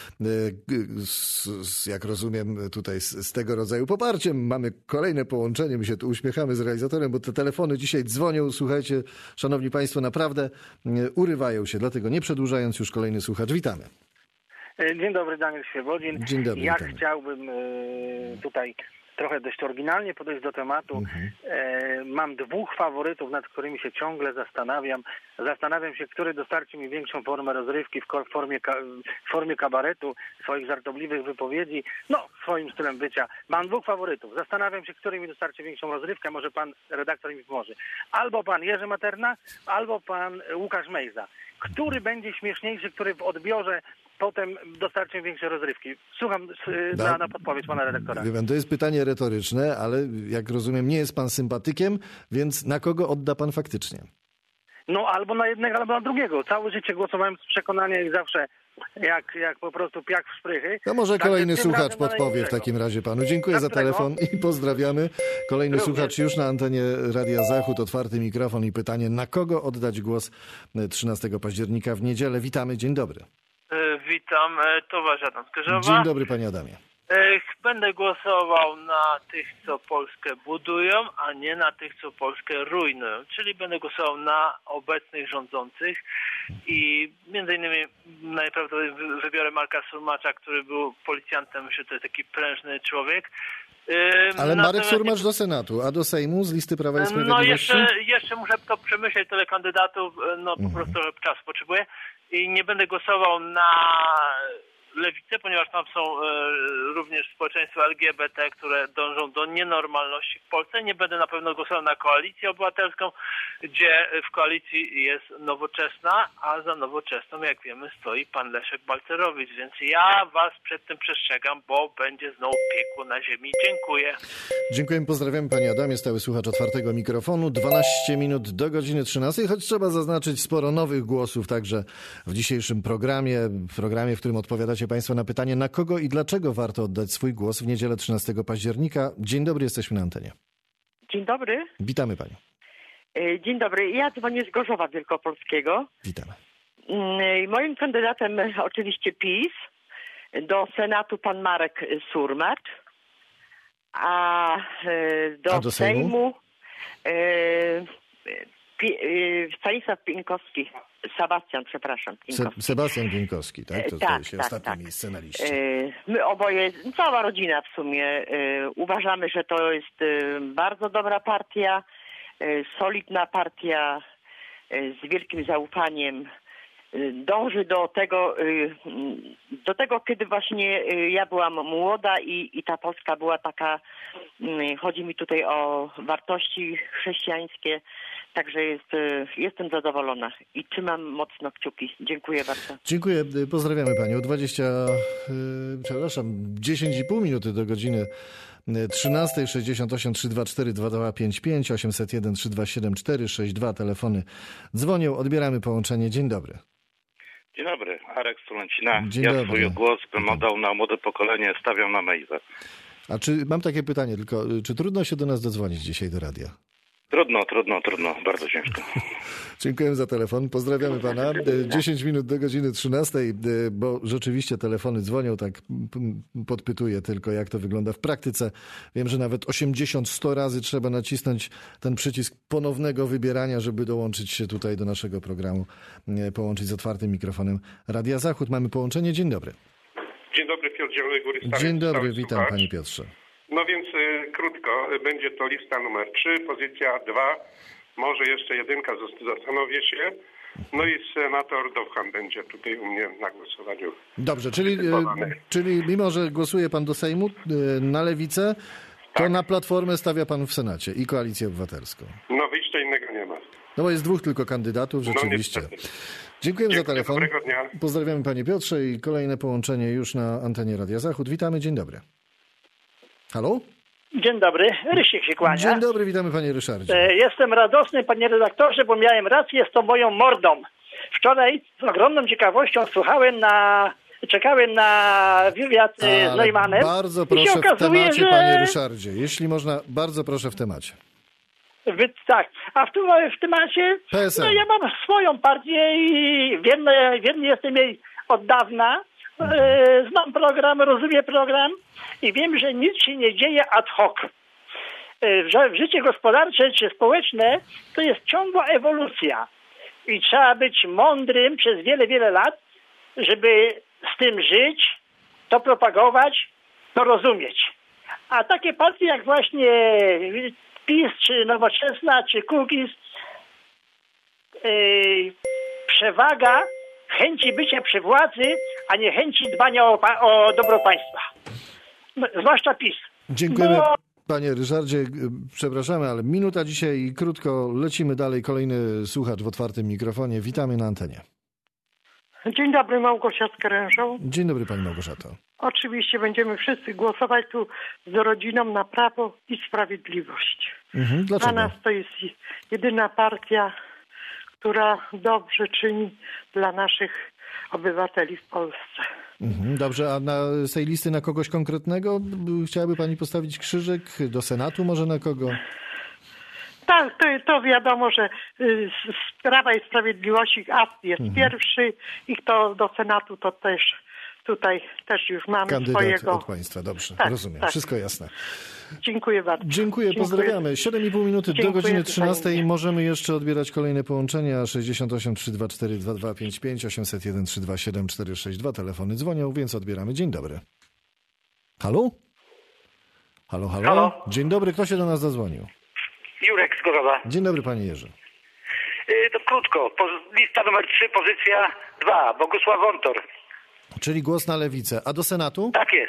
Jak rozumiem, tutaj z tego rodzaju poparciem mamy kolejne połączenie. My się tu uśmiechamy z realizatorem, bo te telefony dzisiaj dzwonią. Słuchajcie, szanowni państwo, naprawdę urywają się. Dlatego nie przedłużając, już kolejny słuchacz. Witamy. Dzień dobry, Daniel Świebodzin. Dzień dobry. Ja witamy. chciałbym tutaj trochę dość oryginalnie podejść do tematu. Mhm. Mam dwóch faworytów, nad którymi się ciągle zastanawiam. Zastanawiam się, który dostarczy mi większą formę rozrywki w formie, w formie kabaretu, swoich żartobliwych wypowiedzi, no, swoim stylem bycia. Mam dwóch faworytów. Zastanawiam się, który mi dostarczy większą rozrywkę. Może pan redaktor mi pomoże. Albo pan Jerzy Materna, albo pan Łukasz Mejza. Który będzie śmieszniejszy, który w odbiorze potem dostarczy większej rozrywki. Słucham na, na podpowiedź pana redaktora. To jest pytanie retoryczne, ale jak rozumiem, nie jest pan sympatykiem, więc na kogo odda pan faktycznie? No albo na jednego, albo na drugiego. Całe życie głosowałem z przekonania i zawsze jak, jak po prostu piach w szprychy. To może kolejny słuchacz podpowie w takim razie panu. Dziękuję za telefon i pozdrawiamy. Kolejny Również. słuchacz już na antenie Radia Zachód. Otwarty mikrofon i pytanie, na kogo oddać głos trzynastego października w niedzielę. Witamy, dzień dobry. Witam, towarzysz Adam z Gorzowa. Dzień dobry panie Adamie. Będę głosował na tych, co Polskę budują, a nie na tych, co Polskę rujnują. Czyli będę głosował na obecnych rządzących i między innymi najprawdopodobniej wybiorę Marka Surmacza, który był policjantem. Myślę, że to jest taki prężny człowiek. Ale Marek Surmacz do Senatu, a do Sejmu z listy Prawa i Sprawiedliwości? No jeszcze, jeszcze muszę to przemyśleć, tyle kandydatów, no po mhm. prostu trochę czasu potrzebuję. I nie będę głosował na Lewicę, ponieważ tam są e, również społeczeństwa L G B T, które dążą do nienormalności w Polsce. Nie będę na pewno głosował na Koalicję Obywatelską, gdzie w koalicji jest Nowoczesna, a za Nowoczesną, jak wiemy, stoi pan Leszek Balcerowicz. Więc ja was przed tym przestrzegam, bo będzie znowu piekło na ziemi. Dziękuję. Dziękujemy, pozdrawiamy panie Adamie, stały słuchacz otwartego mikrofonu. dwanaście minut do godziny trzynastej, choć trzeba zaznaczyć sporo nowych głosów także w dzisiejszym programie, w programie, w którym odpowiadacie państwo na pytanie, na kogo i dlaczego warto oddać swój głos w niedzielę trzynastego października. Dzień dobry, jesteśmy na antenie. Dzień dobry. Witamy panią. Dzień dobry, ja dzwonię z Gorzowa Wielkopolskiego. Witamy. Moim kandydatem oczywiście PiS, do Senatu pan Marek Surmacz, a do, a do Sejmu, Sejmu Stanisław Pieńkowski. Sebastian, przepraszam. Se- Sebastian Pieńkowski, tak? To, tak, to się tak, ostatnie tak. miejsce na liście. My oboje, cała rodzina w sumie, uważamy, że to jest bardzo dobra partia, solidna partia, z wielkim zaufaniem. Dąży do tego, do tego, kiedy właśnie ja byłam młoda i, i ta Polska była taka, chodzi mi tutaj o wartości chrześcijańskie, także jest, jestem zadowolona i trzymam mocno kciuki. Dziękuję bardzo. Dziękuję, pozdrawiamy panią. dwadzieścia, przepraszam, dziesięć i pół minuty do godziny trzynastej. Sześćdziesiąt osiem trzysta dwadzieścia cztery dwadzieścia dwa pięćdziesiąt pięć, osiemset jeden trzysta dwadzieścia siedem czterysta sześćdziesiąt dwa. Telefony dzwonią, odbieramy połączenie. Dzień dobry. Dzień dobry, Arek Stulęcina. Dzień ja dobry. swój głos bym oddał na młode pokolenie, stawiam na Mejzę. A czy mam takie pytanie tylko, czy trudno się do nas dodzwonić dzisiaj do radia? Trudno, trudno, trudno, bardzo ciężko. Dziękuję za telefon, pozdrawiamy pana. dziesięć minut do godziny trzynastej, bo rzeczywiście telefony dzwonią, tak podpytuję tylko, jak to wygląda w praktyce. Wiem, że nawet osiemdziesiąt sto razy trzeba nacisnąć ten przycisk ponownego wybierania, żeby dołączyć się tutaj do naszego programu, połączyć z otwartym mikrofonem Radia Zachód. Mamy połączenie, dzień dobry. Dzień dobry, Piotr Zielonej Góry. Stary, Dzień dobry, Stary witam słuchacz. panie Piotrze. No więc y, krótko, będzie to lista numer trzy, pozycja dwa, może jeszcze jedynka, zastanowię się. No i senator Dowhan będzie tutaj u mnie na głosowaniu. Dobrze, czyli, czyli mimo, że głosuje pan do Sejmu na Lewicę, to tak. Na Platformę stawia pan w Senacie i Koalicję Obywatelską. No wyjścia innego nie ma. No bo jest dwóch tylko kandydatów, rzeczywiście. No, Dziękujemy za telefon. Dobrego dnia. Pozdrawiamy panie Piotrze i kolejne połączenie już na antenie Radia Zachód. Witamy, dzień dobry. Halo? Dzień dobry, Rysiek się kłania. Dzień dobry, witamy panie Ryszardzie. E, Jestem radosny, panie redaktorze, bo miałem rację z tą moją mordą. Wczoraj z ogromną ciekawością słuchałem na... Czekałem na wywiad e, z Neumannem. Bardzo proszę i się okazuje, w temacie, że... panie Ryszardzie. Jeśli można, bardzo proszę w temacie. Wy, tak, a w tym, w temacie, P S L. no ja mam swoją partię i wierny, wierny jestem jej od dawna. E, znam program, rozumiem program i wiem, że nic się nie dzieje ad hoc. E, że życie gospodarcze czy społeczne to jest ciągła ewolucja i trzeba być mądrym przez wiele, wiele lat, żeby z tym żyć, to propagować, to rozumieć. A takie partie jak właśnie PiS, czy Nowoczesna, czy Kukiz, yy, przewaga chęci bycia przy władzy, a nie chęci dbania o, o dobro państwa. No, zwłaszcza PiS. Dziękujemy. Bo... Panie Ryszardzie, przepraszamy, ale minuta dzisiaj i krótko lecimy dalej. Kolejny słuchacz w otwartym mikrofonie. Witamy na antenie. Dzień dobry, Małgosia z Krężą. Dzień dobry pani Małgorzato. Oczywiście będziemy wszyscy głosować tu z rodziną na Prawo i Sprawiedliwość. Mhm, dlaczego? Dla nas to jest jedyna partia, która dobrze czyni dla naszych obywateli w Polsce. Mhm, dobrze, a na, z tej listy na kogoś konkretnego chciałaby pani postawić krzyżyk? Do Senatu może na kogo? Tak, to, to wiadomo, że z Prawa i Sprawiedliwości akt jest mhm. pierwszy i to do Senatu to też tutaj też już mamy Kandydat swojego. od państwa, dobrze, tak, rozumiem, tak. wszystko jasne. Dziękuję bardzo. Dziękuję, Dziękuję. pozdrawiamy. siedem i pół minuty Dziękuję, do godziny trzynastej. Możemy jeszcze odbierać kolejne połączenia. sześćdziesiąt osiem, trzysta dwadzieścia cztery, dwa dwa pięć pięć, osiemset jeden, trzysta dwadzieścia siedem, czterysta sześćdziesiąt dwa. Telefony dzwonią, więc odbieramy. Dzień dobry. Halo? Halo, halo? Halo? Dzień dobry, kto się do nas zadzwonił? Jurek z Gorzowa. Dzień dobry, panie Jerzy. Yy, to krótko. Po, lista numer trzy, pozycja dwa. Bogusław Wontor. Czyli głos na Lewicę. A do Senatu? Tak jest.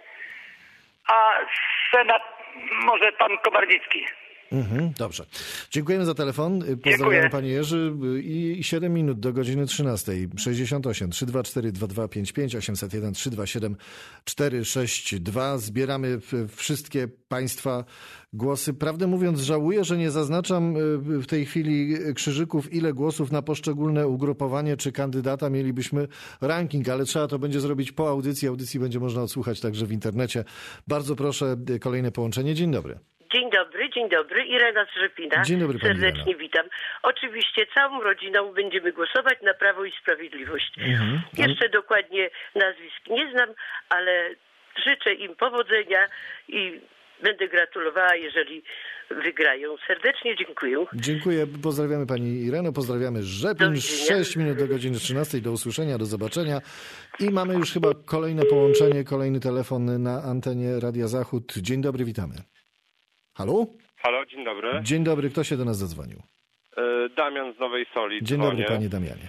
A Senat może pan Komarnicki. Mhm, dobrze. Dziękujemy za telefon. Pozdrawiam Dziękuję. Panie Jerzy. I siedem minut do godziny trzynastej. sześćdziesiąt osiem, trzysta dwadzieścia cztery, dwa dwa pięć pięć, osiemset jeden, trzysta dwadzieścia siedem, czterysta sześćdziesiąt dwa. Zbieramy wszystkie państwa głosy. Prawdę mówiąc, żałuję, że nie zaznaczam w tej chwili krzyżyków, ile głosów na poszczególne ugrupowanie czy kandydata mielibyśmy ranking, ale trzeba to będzie zrobić po audycji. Audycji będzie można odsłuchać także w internecie. Bardzo proszę, kolejne połączenie. Dzień dobry. Dzień dobry, dzień dobry. Irena z Rzepina. Dzień dobry, pani Serdecznie Irena. witam. Oczywiście całą rodziną będziemy głosować na Prawo i Sprawiedliwość. Mhm. Jeszcze dokładnie nazwisk nie znam, ale życzę im powodzenia i będę gratulowała, jeżeli wygrają. Serdecznie dziękuję. Dziękuję. Pozdrawiamy pani Ireno, pozdrawiamy Rzepin. sześć minut do godziny trzynastej. Do usłyszenia, do zobaczenia. I mamy już chyba kolejne połączenie, kolejny telefon na antenie Radia Zachód. Dzień dobry, witamy. Halo? Halo, dzień dobry. Dzień dobry, kto się do nas zadzwonił? Damian z Nowej Soli. Dzień dzwonię. dobry, panie Damianie.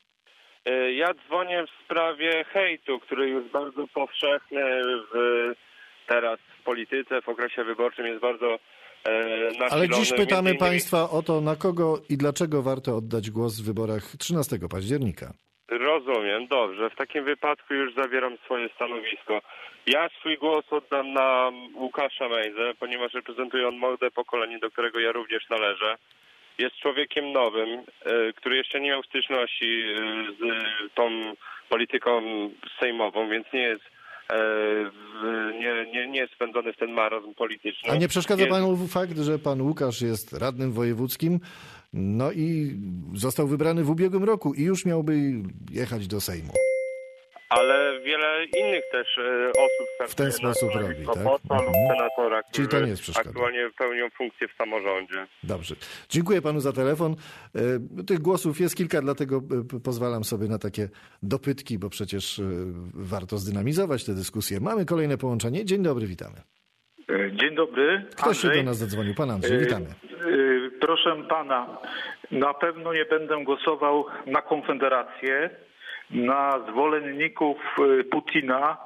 Ja dzwonię w sprawie hejtu, który jest bardzo powszechny w, teraz w polityce, w okresie wyborczym jest bardzo e, nasilony. Ale dziś pytamy innymi... państwa o to, na kogo i dlaczego warto oddać głos w wyborach trzynastego października. Rozumiem, dobrze. W takim wypadku już zabieram swoje stanowisko. Ja swój głos oddam na Łukasza Mejzę, ponieważ reprezentuje on młode pokolenie, do którego ja również należę. Jest człowiekiem nowym, który jeszcze nie miał styczności z tą polityką sejmową, więc nie jest nie, nie, nie jest spędzony w ten marazm polityczny. A nie przeszkadza jest... panu fakt, że pan Łukasz jest radnym wojewódzkim, no i został wybrany w ubiegłym roku i już miałby jechać do Sejmu? Ale wiele innych też e, osób w ten sposób robi, tak? Mhm. Senatora, czyli to nie jest przeszkoda. Aktualnie pełnią funkcję w samorządzie. Dobrze. Dziękuję panu za telefon. E, tych głosów jest kilka, dlatego e, pozwalam sobie na takie dopytki, bo przecież e, warto zdynamizować tę dyskusję. Mamy kolejne połączenie. Dzień dobry, witamy. Dzień dobry. Ktoś się do nas zadzwonił. Pan Andrzej, witamy. Proszę pana, na pewno nie będę głosował na Konfederację, na zwolenników Putina.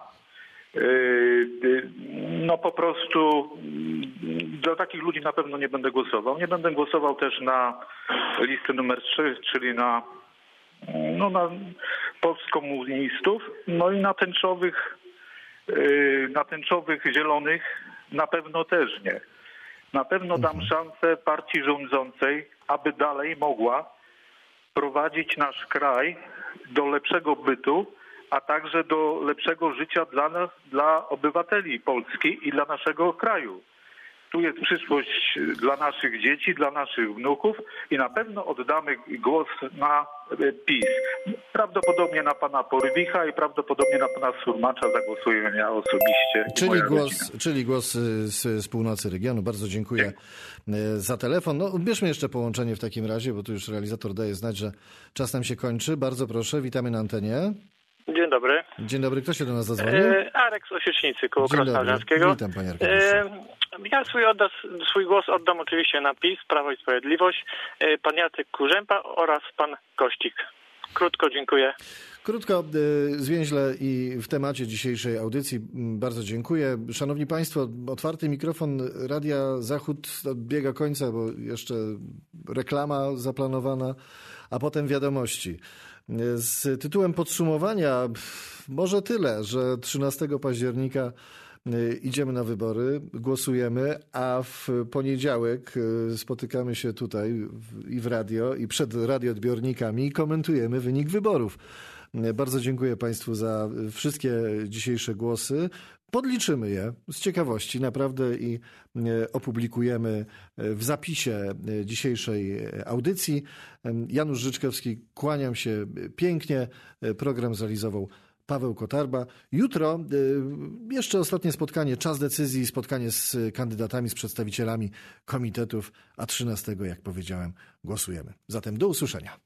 No po prostu dla takich ludzi na pewno nie będę głosował. Nie będę głosował też na listę numer trzy, czyli na, no, na postkomunistów. No i na tęczowych, na tęczowych zielonych na pewno też nie. Na pewno dam szansę partii rządzącej, aby dalej mogła prowadzić nasz kraj do lepszego bytu, a także do lepszego życia dla nas, dla obywateli Polski i dla naszego kraju. Tu jest przyszłość dla naszych dzieci, dla naszych wnuków i na pewno oddamy głos na PiS. Prawdopodobnie na pana Porwicha i prawdopodobnie na pana Surmacza zagłosuję ja osobiście. Czyli głos, czyli głos z, z północy regionu. Bardzo dziękuję za telefon. No, bierzmy jeszcze połączenie w takim razie, bo tu już realizator daje znać, że czas nam się kończy. Bardzo proszę, witamy na antenie. Dzień dobry. Dzień dobry, kto się do nas zadzwonił? E, Arek z Osiecznicy, koło Krosna Odrzańskiego. Witam, panie Arku. E, ja swój, odda, swój głos oddam oczywiście na PiS, Prawo i Sprawiedliwość, e, pan Jacek Kurzępa oraz pan Kościk. Krótko, dziękuję. Krótko, zwięźle i w temacie dzisiejszej audycji. Bardzo dziękuję. Szanowni Państwo, otwarty mikrofon Radia Zachód dobiega końca, bo jeszcze reklama zaplanowana, a potem wiadomości. Z tytułem podsumowania może tyle, że trzynastego października idziemy na wybory, głosujemy, a w poniedziałek spotykamy się tutaj i w radio, i przed radioodbiornikami i komentujemy wynik wyborów. Bardzo dziękuję Państwu za wszystkie dzisiejsze głosy. Podliczymy je z ciekawości naprawdę i opublikujemy w zapisie dzisiejszej audycji. Janusz Życzkowski, kłaniam się pięknie. Program zrealizował Paweł Kotarba. Jutro jeszcze ostatnie spotkanie, czas decyzji, spotkanie z kandydatami, z przedstawicielami komitetów, a trzynastego, jak powiedziałem, głosujemy. Zatem do usłyszenia.